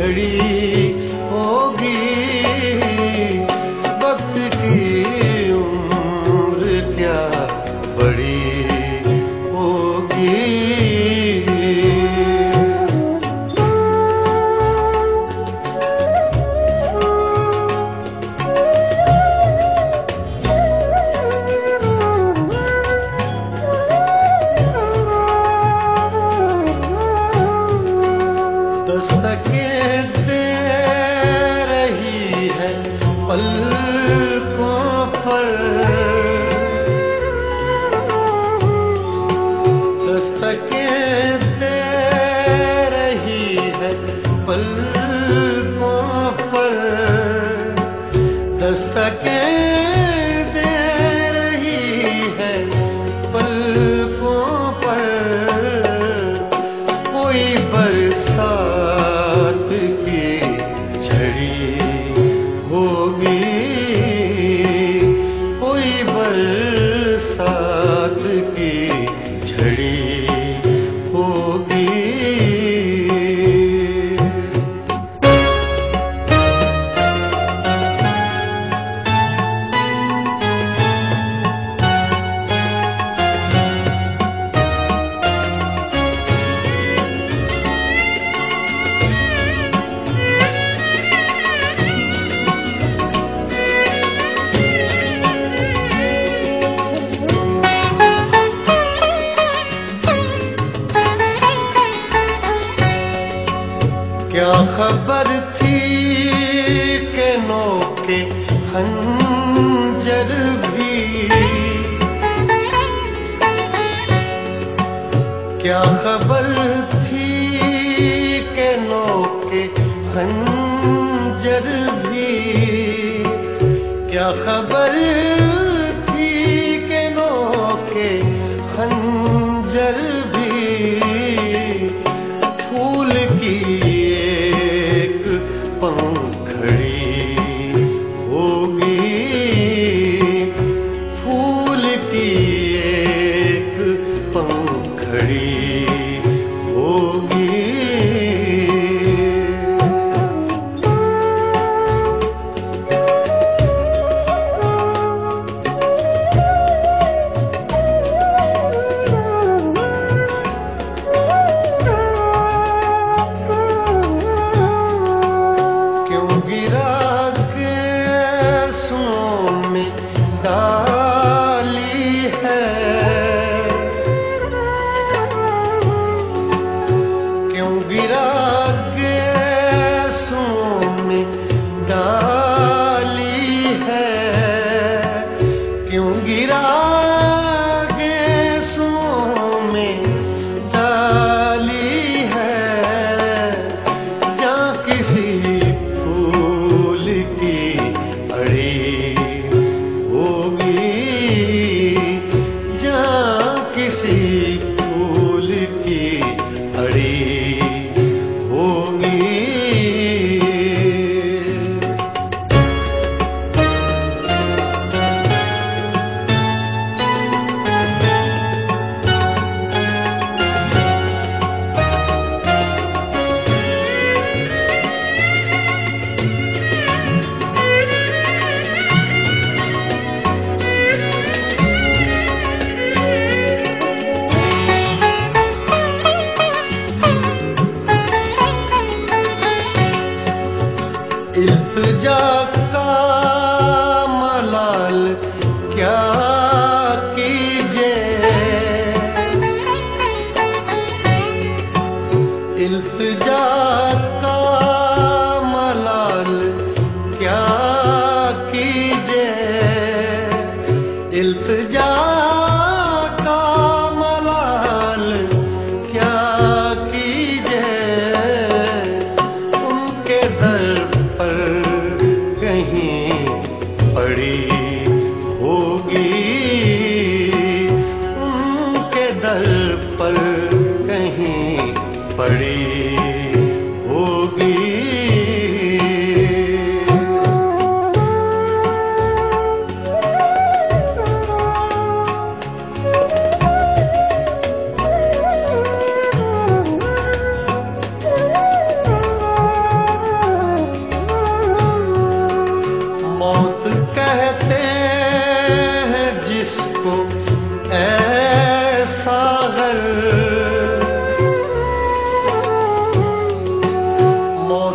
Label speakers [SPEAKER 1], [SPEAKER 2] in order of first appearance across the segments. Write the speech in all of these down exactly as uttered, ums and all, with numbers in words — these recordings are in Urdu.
[SPEAKER 1] جھڑی ہوگی، وقت کی عمر کیا بڑی ہوگی۔ دستکیں دے رہی ہے پلکوں پر، دستکیں دے رہی ہے پلکوں پر، دستکیں دے رہی ہے پلکوں پر، کوئی برسات کی جھڑی ہوگی، کوئی برسات کی جھڑی ہوگی۔ کیا خبر تھی کہ نوکے خنجر بھی، کیا خبر تھی کہ نوکے خنجر بھی، کیا خبر تھی کہ نوکے خنجر بھی، پھول کی پنکھڑی ہوگی، پھول کی ایک پنکھڑی ہوگی۔ ڈالی ہے کیوں گرا گیسوں میں ڈالی ہے، کیوں گرا گیسوں میں ڈالی ہے، جہاں کسی پھول کی اڑی ہوگی، جہاں کسی پھول کی اڑی ہوگی۔ التجا کا ملال کیا کیجے، التجا کا ملال کیا کیجے، التجا کا ملال کیا کیجے، ان کے در پر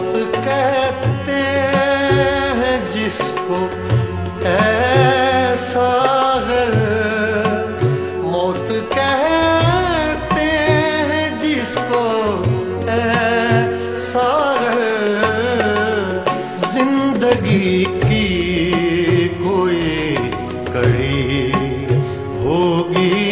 [SPEAKER 1] موت کہتے ہیں جس کو اے ساغر، موت کہتے ہیں جس کو اے ساغر، زندگی کی کوئی کڑی ہوگی،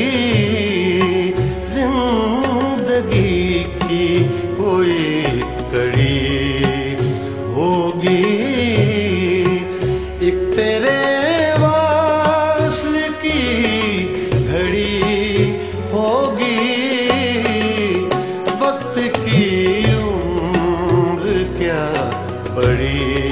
[SPEAKER 1] زندگی کی کوئی کڑی ہوگی، ایک تیرے وصل کی گھڑی ہوگی، وقت کی عمر کیا بڑی